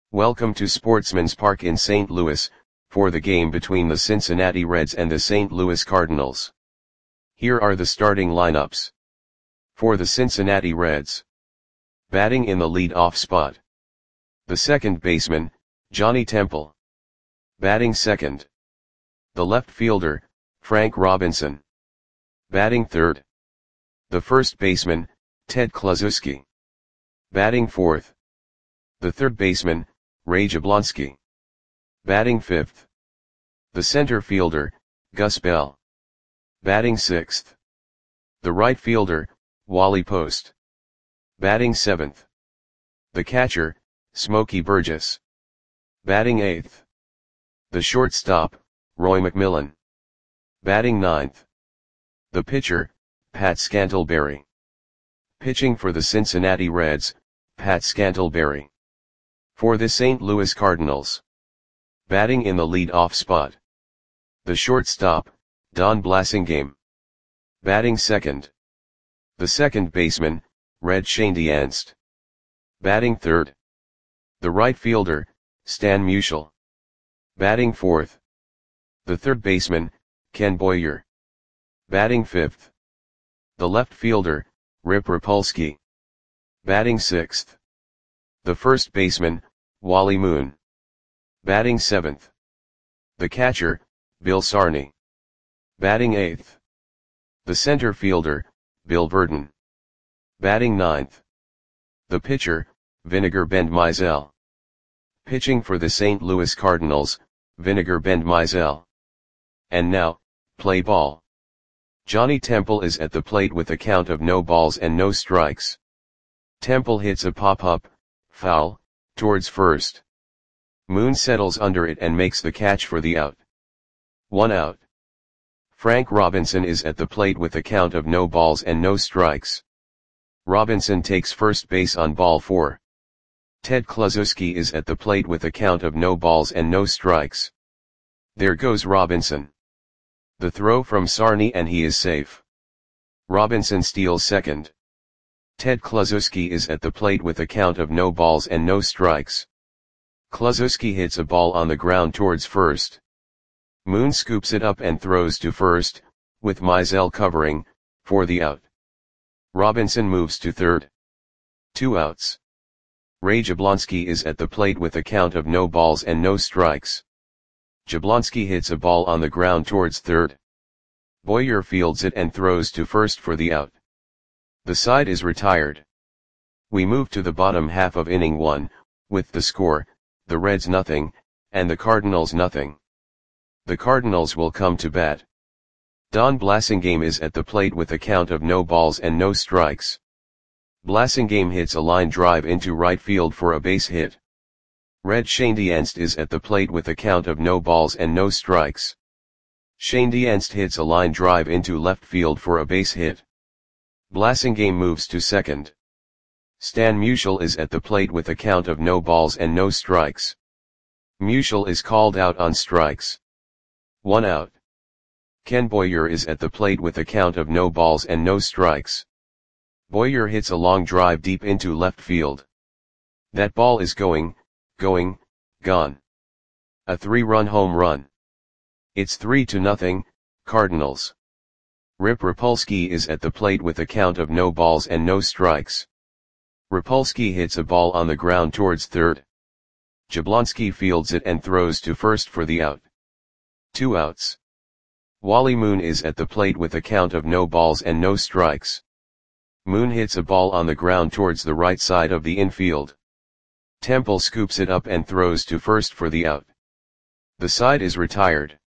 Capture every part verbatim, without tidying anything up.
Welcome to Sportsman's Park in Saint Louis, for the game between the Cincinnati Reds and the Saint Louis Cardinals. Here are the starting lineups. For the Cincinnati Reds. Batting in the lead-off spot. The second baseman, Johnny Temple. Batting second. The left fielder, Frank Robinson. Batting third. The first baseman, Ted Kluszewski. Batting fourth. The third baseman, Ray Jablonski. Batting fifth. The center fielder, Gus Bell. Batting sixth. The right fielder, Wally Post. Batting seventh. The catcher, Smokey Burgess. Batting eighth. The shortstop, Roy McMillan. Batting ninth. The pitcher, Pat Scantlebury. Pitching for the Cincinnati Reds, Pat Scantlebury. For the Saint Louis Cardinals. Batting in the lead-off spot. The shortstop, Don Blasingame. Batting second. The second baseman, Red Schoendienst. Batting third. The right fielder, Stan Musial. Batting fourth. The third baseman, Ken Boyer. Batting fifth. The left fielder, Rip Rapolsky. Batting sixth. The first baseman, Wally Moon. Batting seventh. The catcher, Bill Sarney. Batting eighth. The center fielder, Bill Verdon. Batting ninth. The pitcher, Vinegar Bend Mizell. Pitching for the Saint Louis Cardinals, Vinegar Bend Mizell. And now, play ball. Johnny Temple is at the plate with a count of no balls and no strikes. Temple hits a pop-up, foul, towards first. Moon settles under it and makes the catch for the out. One out. Frank Robinson is at the plate with a count of no balls and no strikes. Robinson takes first base on ball four. Ted Kluszewski is at the plate with a count of no balls and no strikes. There goes Robinson. The throw from Sarney and he is safe. Robinson steals second. Ted Kluszewski is at the plate with a count of no balls and no strikes. Kluszewski hits a ball on the ground towards first. Moon scoops it up and throws to first, with Mizell covering, for the out. Robinson moves to third. Two outs. Ray Jablonski is at the plate with a count of no balls and no strikes. Jablonski hits a ball on the ground towards third. Boyer fields it and throws to first for the out. The side is retired. We move to the bottom half of inning one, with the score, the Reds nothing, and the Cardinals nothing. The Cardinals will come to bat. Don Blasingame is at the plate with a count of no balls and no strikes. Blasingame hits a line drive into right field for a base hit. Red Schoendienst is at the plate with a count of no balls and no strikes. Schoendienst hits a line drive into left field for a base hit. Blasingame moves to second. Stan Musial is at the plate with a count of no balls and no strikes. Musial is called out on strikes. One out. Ken Boyer is at the plate with a count of no balls and no strikes. Boyer hits a long drive deep into left field. That ball is going, going, gone. A three-run home run. It's three to nothing, Cardinals. Rip Rapolsky is at the plate with a count of no balls and no strikes. Rapolsky hits a ball on the ground towards third. Jablonski fields it and throws to first for the out. Two outs. Wally Moon is at the plate with a count of no balls and no strikes. Moon hits a ball on the ground towards the right side of the infield. Temple scoops it up and throws to first for the out. The side is retired.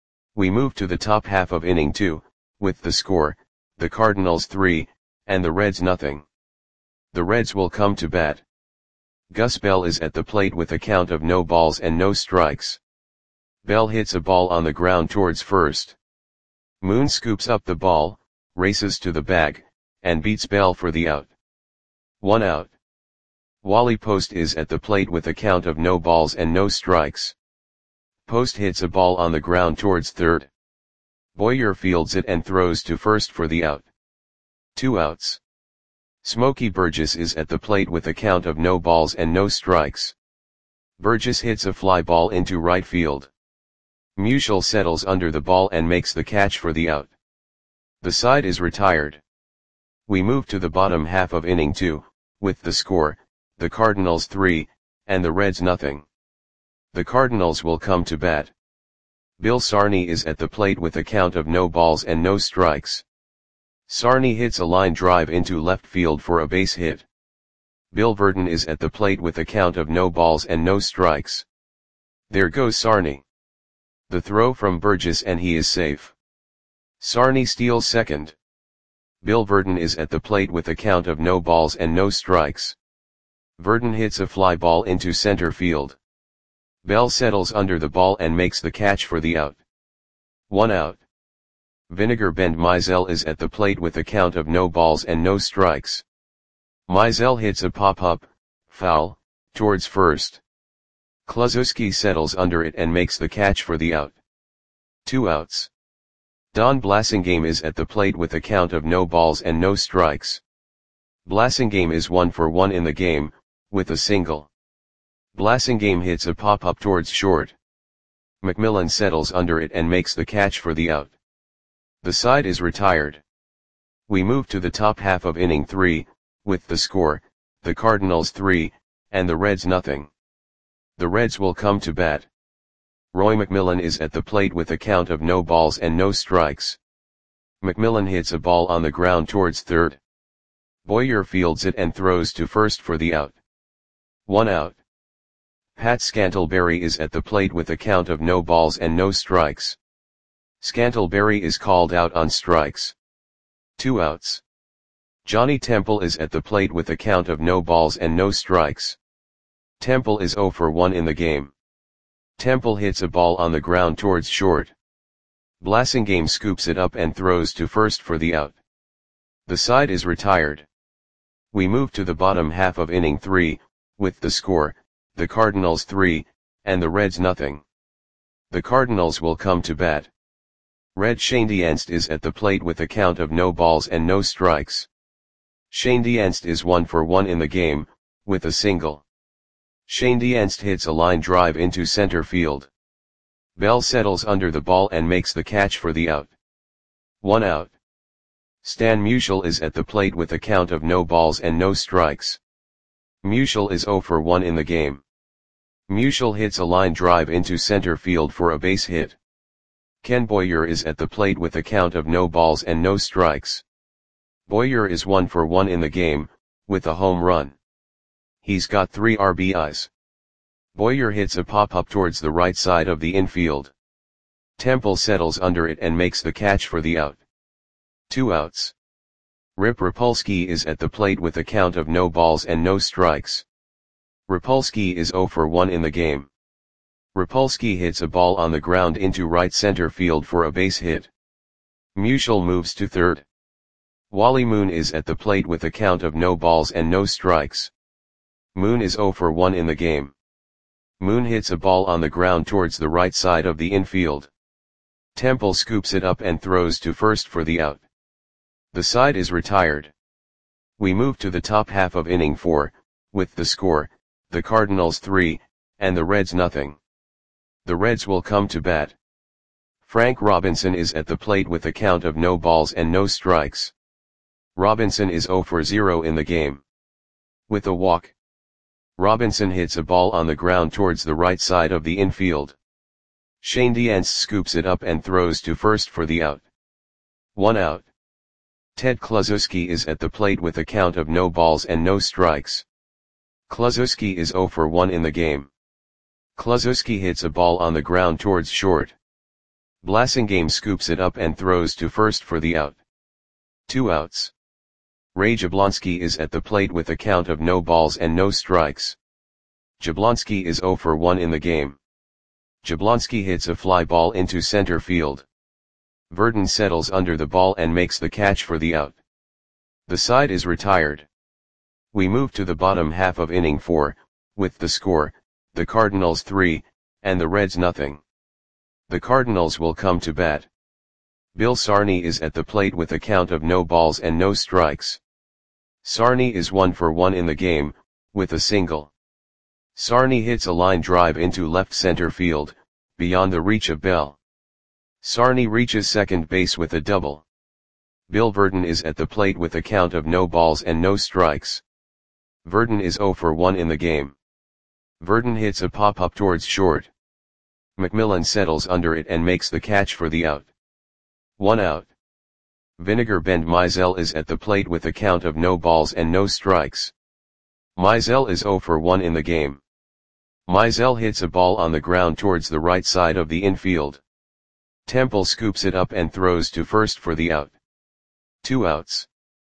We move to the top half of inning two, with the score, the Cardinals three, and the Reds nothing. The Reds will come to bat. Gus Bell is at the plate with a count of no balls and no strikes. Bell hits a ball on the ground towards first. Moon scoops up the ball, races to the bag, and beats Bell for the out. One out. Wally Post is at the plate with a count of no balls and no strikes. Post hits a ball on the ground towards third. Boyer fields it and throws to first for the out. Two outs. Smokey Burgess is at the plate with a count of no balls and no strikes. Burgess hits a fly ball into right field. Musial settles under the ball and makes the catch for the out. The side is retired. We move to the bottom half of inning two, with the score, the Cardinals three, and the Reds nothing. The Cardinals will come to bat. Bill Sarney is at the plate with a count of no balls and no strikes. Sarney hits a line drive into left field for a base hit. Bill Verdon is at the plate with a count of no balls and no strikes. There goes Sarney. The throw from Burgess and he is safe. Sarney steals second. Bill Verdon is at the plate with a count of no balls and no strikes. Verdon hits a fly ball into center field. Bell settles under the ball and makes the catch for the out. One out. Vinegar Bend Mizell is at the plate with a count of no balls and no strikes. Mizell hits a pop-up, foul, towards first. Kluszewski settles under it and makes the catch for the out. Two outs. Don Blasingame is at the plate with a count of no balls and no strikes. Blasingame is one for one in the game, with a single. Blasingame hits a pop-up towards short. McMillan settles under it and makes the catch for the out. The side is retired. We move to the top half of inning three, with the score, the Cardinals three, and the Reds nothing. The Reds will come to bat. Roy McMillan is at the plate with a count of no balls and no strikes. McMillan hits a ball on the ground towards third. Boyer fields it and throws to first for the out. One out. Pat Scantlebury is at the plate with a count of no balls and no strikes. Scantlebury is called out on strikes. Two outs. Johnny Temple is at the plate with a count of no balls and no strikes. Temple is zero for one in the game. Temple hits a ball on the ground towards short. Blasingame scoops it up and throws to first for the out. The side is retired. We move to the bottom half of inning three, with the score, the Cardinals three, and the Reds nothing. The Cardinals will come to bat. Red Schoendienst is at the plate with a count of no balls and no strikes. Schoendienst is one for one in the game, with a single. Schoendienst hits a line drive into center field. Bell settles under the ball and makes the catch for the out. One out. Stan Musial is at the plate with a count of no balls and no strikes. Musial is zero for one in the game. Musial hits a line drive into center field for a base hit. Ken Boyer is at the plate with a count of no balls and no strikes. Boyer is one for one in the game, with a home run. He's got three R B Is. Boyer hits a pop-up towards the right side of the infield. Temple settles under it and makes the catch for the out. Two outs. Rip Rapolsky is at the plate with a count of no balls and no strikes. Rapolsky is zero for one in the game. Rapolsky hits a ball on the ground into right center field for a base hit. Musial moves to third. Wally Moon is at the plate with a count of no balls and no strikes. Moon is zero for one in the game. Moon hits a ball on the ground towards the right side of the infield. Temple scoops it up and throws to first for the out. The side is retired. We move to the top half of inning four, with the score, the Cardinals three, and the Reds nothing. The Reds will come to bat. Frank Robinson is at the plate with a count of no balls and no strikes. Robinson is zero for zero in the game. With a walk. Robinson hits a ball on the ground towards the right side of the infield. Schoendienst scoops it up and throws to first for the out. One out. Ted Kluszewski is at the plate with a count of no balls and no strikes. Kluszewski is zero for one in the game. Kluszewski hits a ball on the ground towards short. Blasingame scoops it up and throws to first for the out. Two outs. Ray Jablonski is at the plate with a count of no balls and no strikes. Jablonski is zero for one in the game. Jablonski hits a fly ball into center field. Verdon settles under the ball and makes the catch for the out. The side is retired. We move to the bottom half of inning four, with the score, the Cardinals three, and the Reds nothing. The Cardinals will come to bat. Bill Sarney is at the plate with a count of no balls and no strikes. Sarney is one for one in the game, with a single. Sarny hits a line drive into left center field, beyond the reach of Bell. Sarny reaches second base with a double. Bill Verdon is at the plate with a count of no balls and no strikes. Verdon is oh for one in the game. Verdon hits a pop-up towards short. McMillan settles under it and makes the catch for the out. One out. Vinegar Bend Mizell is at the plate with a count of no balls and no strikes. Mizell is oh for one in the game. Mizell hits a ball on the ground towards the right side of the infield. Temple scoops it up and throws to first for the out. Two outs.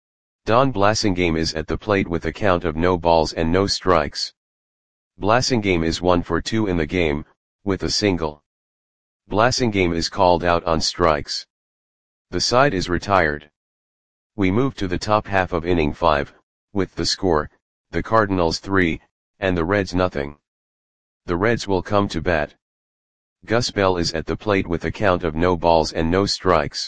Don Blasingame is at the plate with a count of no balls and no strikes. Blasingame is one for two in the game, with a single. Blasingame is called out on strikes. The side is retired. We move to the top half of inning five, with the score, the Cardinals three, and the Reds nothing. The Reds will come to bat. Gus Bell is at the plate with a count of no balls and no strikes.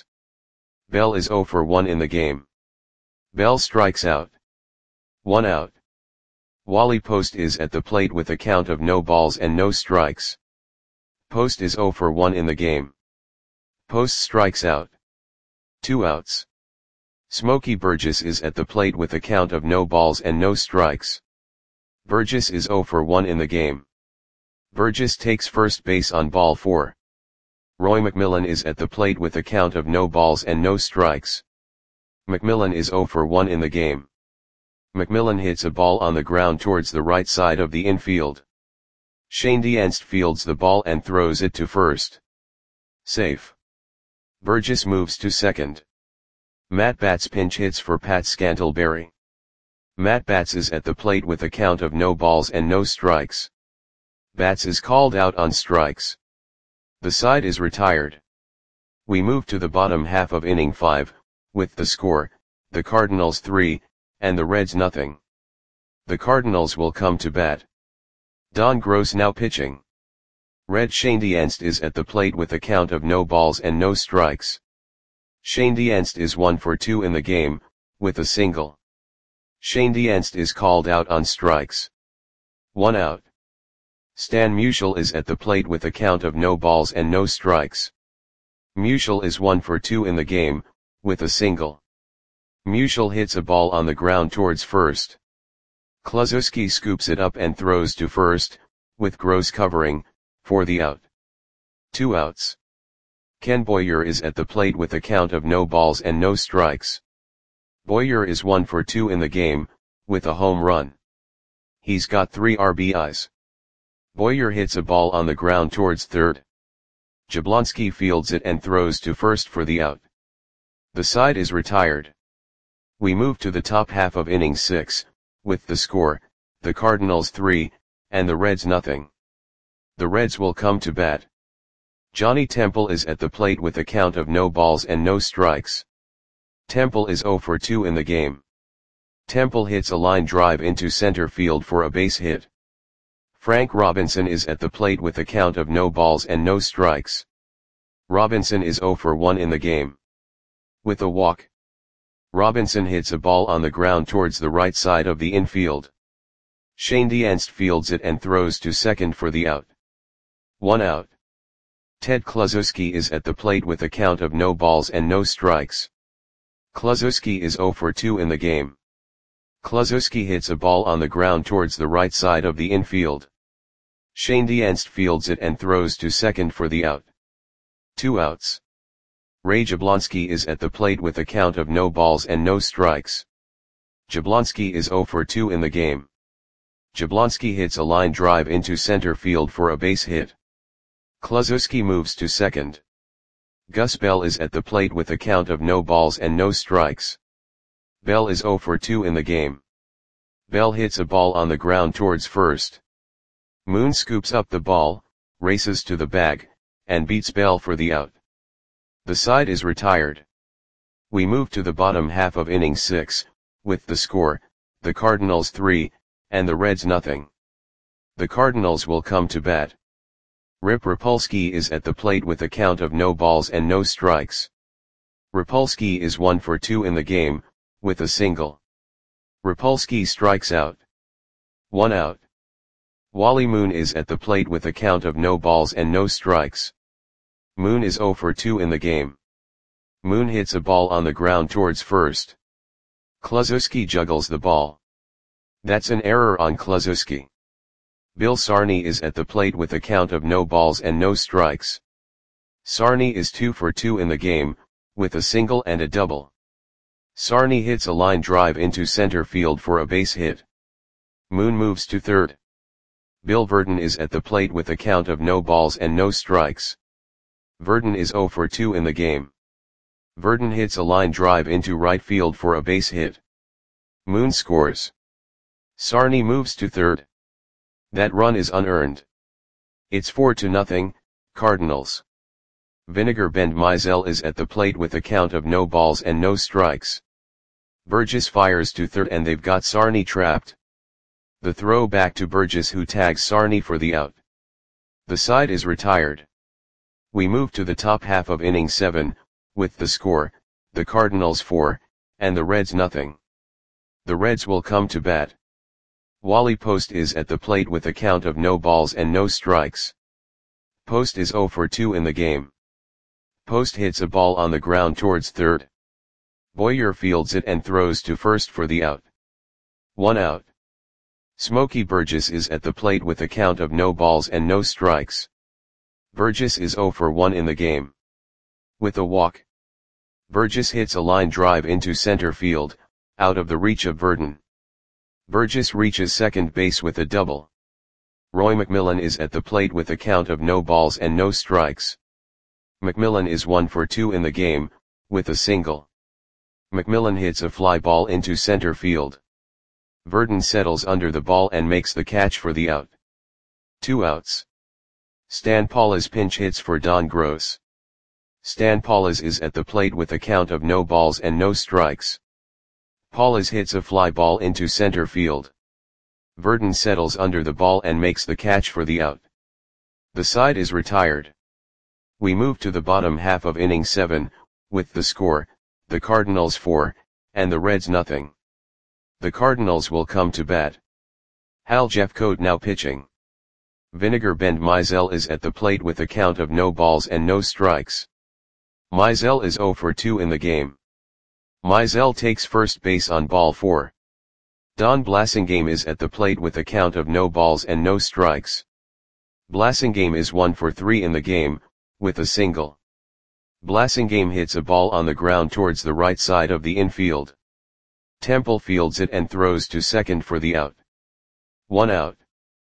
Bell is oh for one in the game. Bell strikes out. One out. Wally Post is at the plate with a count of no balls and no strikes. Post is oh for one in the game. Post strikes out. Two outs. Smokey Burgess is at the plate with a count of no balls and no strikes. Burgess is oh for one in the game. Burgess takes first base on ball four. Roy McMillan is at the plate with a count of no balls and no strikes. McMillan is oh for one in the game. McMillan hits a ball on the ground towards the right side of the infield. Shane Dienst fields the ball and throws it to first. Safe. Burgess moves to second. Matt Batts pinch hits for Pat Scantlebury. Matt Batts is at the plate with a count of no balls and no strikes. Batts is called out on strikes. The side is retired. We move to the bottom half of inning five, with the score, the Cardinals three, and the Reds nothing. The Cardinals will come to bat. Don Gross now pitching. Red Shane Dienst is at the plate with a count of no balls and no strikes. Shane Dienst is one for two in the game, with a single. Shane Dienst is called out on strikes. One out. Stan Musial is at the plate with a count of no balls and no strikes. Musial is one for two in the game, with a single. Musial hits a ball on the ground towards first. Kluszewski scoops it up and throws to first, with Gross covering, for the out. Two outs. Ken Boyer is at the plate with a count of no balls and no strikes. Boyer is one for two in the game, with a home run. He's got three R B Is. Boyer hits a ball on the ground towards third. Jablonski fields it and throws to first for the out. The side is retired. We move to the top half of inning six, with the score, the Cardinals three, and the Reds nothing. The Reds will come to bat. Johnny Temple is at the plate with a count of no balls and no strikes. Temple is oh for two in the game. Temple hits a line drive into center field for a base hit. Frank Robinson is at the plate with a count of no balls and no strikes. Robinson is oh for one in the game. With a walk. Robinson hits a ball on the ground towards the right side of the infield. Shane Dienst fields it and throws to second for the out. One out. Ted Kluszewski is at the plate with a count of no balls and no strikes. Kluszewski is oh for two in the game. Kluszewski hits a ball on the ground towards the right side of the infield. Shane Dienst fields it and throws to second for the out. Two outs. Ray Jablonski is at the plate with a count of no balls and no strikes. Jablonski is oh for two in the game. Jablonski hits a line drive into center field for a base hit. Kluszewski moves to second. Gus Bell is at the plate with a count of no balls and no strikes. Bell is oh for two in the game. Bell hits a ball on the ground towards first. Moon scoops up the ball, races to the bag, and beats Bell for the out. The side is retired. We move to the bottom half of inning six, with the score, the Cardinals three, and the Reds nothing. The Cardinals will come to bat. Rip Rapolsky is at the plate with a count of no balls and no strikes. Rapolsky is one for two in the game, with a single. Rapolsky strikes out. One out. Wally Moon is at the plate with a count of no balls and no strikes. Moon is zero for two in the game. Moon hits a ball on the ground towards first. Kluszewski juggles the ball. That's an error on Kluszewski. Bill Sarney is at the plate with a count of no balls and no strikes. Sarney is two for two in the game, with a single and a double. Sarney hits a line drive into center field for a base hit. Moon moves to third. Bill Verdon is at the plate with a count of no balls and no strikes. Verdon is zero for two in the game. Verdon hits a line drive into right field for a base hit. Moon scores. Sarney moves to third. That run is unearned. It's four to nothing, Cardinals. Vinegar Bend Mizell is at the plate with a count of no balls and no strikes. Burgess fires to third and they've got Sarney trapped. The throw back to Burgess, who tags Sarney for the out. The side is retired. We move to the top half of inning seven, with the score, the Cardinals four, and the Reds nothing. The Reds will come to bat. Wally Post is at the plate with a count of no balls and no strikes. Post is zero for two in the game. Post hits a ball on the ground towards third. Boyer fields it and throws to first for the out. One out. Smokey Burgess is at the plate with a count of no balls and no strikes. Burgess is zero for one in the game. With a walk. Burgess hits a line drive into center field, out of the reach of Verdon. Burgess reaches second base with a double. Roy McMillan is at the plate with a count of no balls and no strikes. McMillan is one for two in the game, with a single. McMillan hits a fly ball into center field. Verdon settles under the ball and makes the catch for the out. Two outs. Stan Paulis pinch hits for Don Gross. Stan Paulis is at the plate with a count of no balls and no strikes. Paulis hits a fly ball into center field. Verdon settles under the ball and makes the catch for the out. The side is retired. We move to the bottom half of inning seven, with the score, the Cardinals four, and the Reds nothing. The Cardinals will come to bat. Hal Jeffcoat now pitching. Vinegar Bend Mizell is at the plate with a count of no balls and no strikes. Mizell is zero for two in the game. Mizell takes first base on ball four. Don Blasingame is at the plate with a count of no balls and no strikes. Blasingame is one for three in the game, with a single. Blasingame hits a ball on the ground towards the right side of the infield. Temple fields it and throws to second for the out. One out.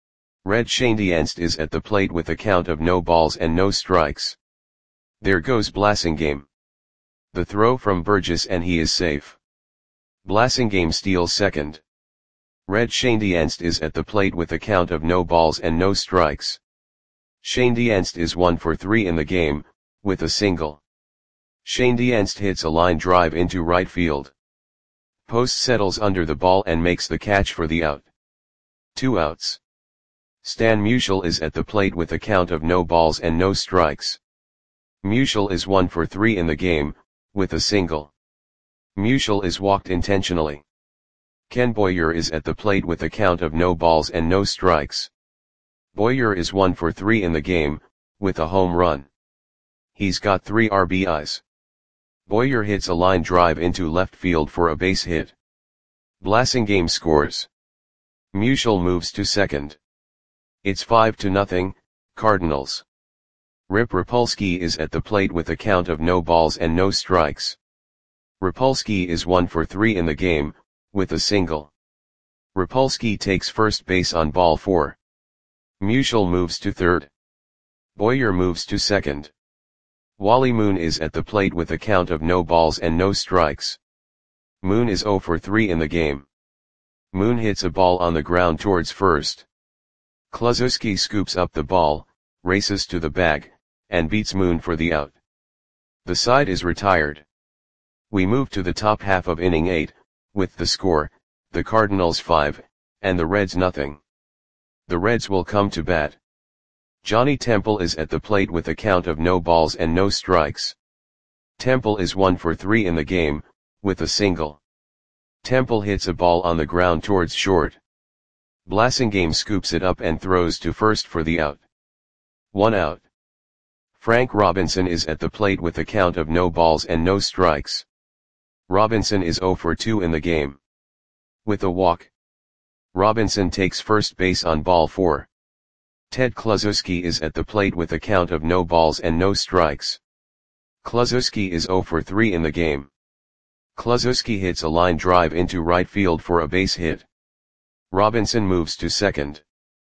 Red Schoendienst is at the plate with a count of no balls and no strikes. There goes Blasingame. The throw from Burgess and he is safe. Blasingame steals second. Red Schoendienst is at the plate with a count of no balls and no strikes. Schoendienst is one for three in the game, with a single. Schoendienst hits a line drive into right field. Post settles under the ball and makes the catch for the out. Two outs. Stan Musial is at the plate with a count of no balls and no strikes. Musial is one for three in the game, with a single. Musial is walked intentionally. Ken Boyer is at the plate with a count of no balls and no strikes. Boyer is one for three in the game, with a home run. He's got three R B Is. Boyer hits a line drive into left field for a base hit. Blasingame scores. Musial moves to second. It's five to nothing, Cardinals. Rip Rapolsky is at the plate with a count of no balls and no strikes. Rapolsky is one for three in the game, with a single. Rapolsky takes first base on ball four. Musial moves to third. Boyer moves to second. Wally Moon is at the plate with a count of no balls and no strikes. Moon is zero for three in the game. Moon hits a ball on the ground towards first. Kluszewski scoops up the ball, races to the bag, and beats Moon for the out. The side is retired. We move to the top half of inning eight, with the score, the Cardinals five, and the Reds nothing. The Reds will come to bat. Johnny Temple is at the plate with a count of no balls and no strikes. Temple is one for three in the game, with a single. Temple hits a ball on the ground towards short. Blasingame scoops it up and throws to first for the out. One out. Frank Robinson is at the plate with a count of no balls and no strikes. Robinson is zero for two in the game. With a walk, Robinson takes first base on ball four. Ted Kluszewski is at the plate with a count of no balls and no strikes. Kluszewski is zero for three in the game. Kluszewski hits a line drive into right field for a base hit. Robinson moves to second.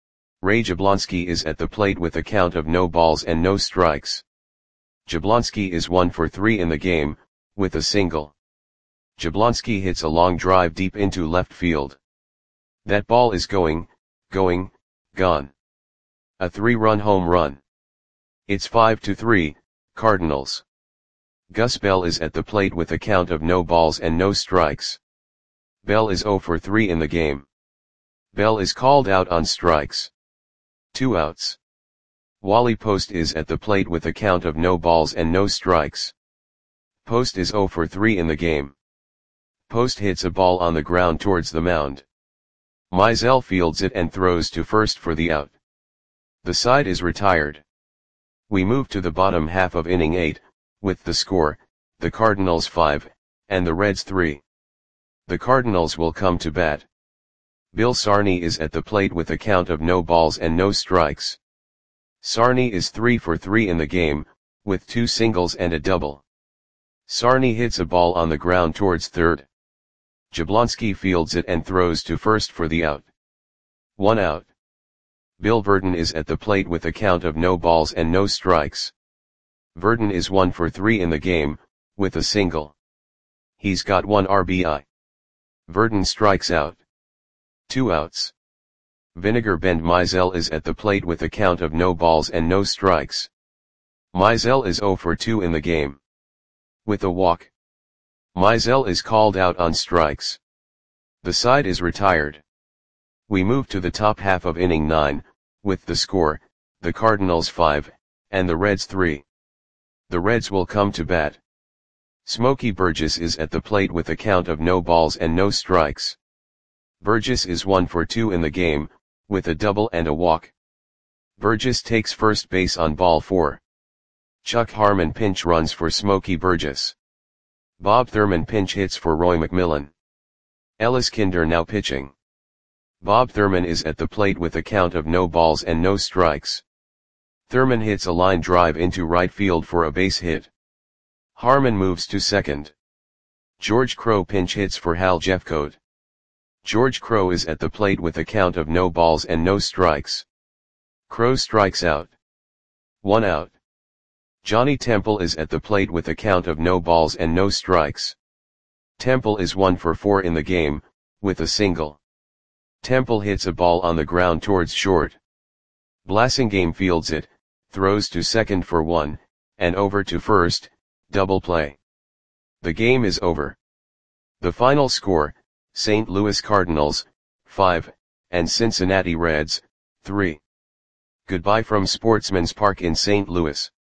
Ray Jablonski is at the plate with a count of no balls and no strikes. Jablonski is one for three in the game, with a single. Jablonski hits a long drive deep into left field. That ball is going, going, gone. A three-run home run. It's five to three, Cardinals. Gus Bell is at the plate with a count of no balls and no strikes. Bell is zero for three in the game. Bell is called out on strikes. Two outs. Wally Post is at the plate with a count of no balls and no strikes. Post is zero for three in the game. Post hits a ball on the ground towards the mound. Mizell fields it and throws to first for the out. The side is retired. We move to the bottom half of inning eight, with the score, the Cardinals five, and the Reds three. The Cardinals will come to bat. Bill Sarney is at the plate with a count of no balls and no strikes. Sarney is three for three in the game, with two singles and a double. Sarney hits a ball on the ground towards third. Jablonski fields it and throws to first for the out. One out. Bill Verdon is at the plate with a count of no balls and no strikes. Verdon is one for three in the game, with a single. He's got one R B I. Verdon strikes out. Two outs. Vinegar Bend Mizell is at the plate with a count of no balls and no strikes. Mizell is zero for two in the game. With a walk, Mizell is called out on strikes. The side is retired. We move to the top half of inning nine, with the score, the Cardinals five, and the Reds three. The Reds will come to bat. Smokey Burgess is at the plate with a count of no balls and no strikes. Burgess is one for two in the game, with a double and a walk. Burgess takes first base on ball four. Chuck Harmon pinch runs for Smokey Burgess. Bob Thurman pinch hits for Roy McMillan. Ellis Kinder now pitching. Bob Thurman is at the plate with a count of no balls and no strikes. Thurman hits a line drive into right field for a base hit. Harmon moves to second. George Crowe pinch hits for Hal Jeffcoat. George Crowe is at the plate with a count of no balls and no strikes. Crowe strikes out. One out. Johnny Temple is at the plate with a count of no balls and no strikes. Temple is one for four in the game, with a single. Temple hits a ball on the ground towards short. Blasingame fields it, throws to second for one, and over to first, double play. The game is over. The final score, Saint Louis Cardinals, five, and Cincinnati Reds, three. Goodbye from Sportsman's Park in Saint Louis.